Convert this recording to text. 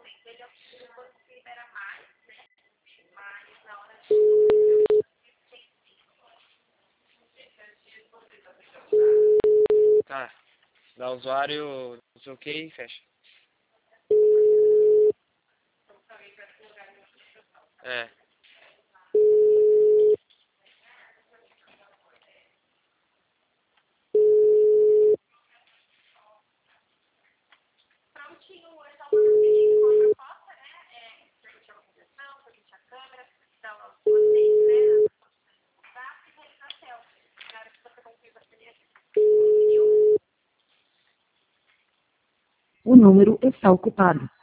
Tá. Dá usuário, não sei o que e fecha. É. O número está ocupado.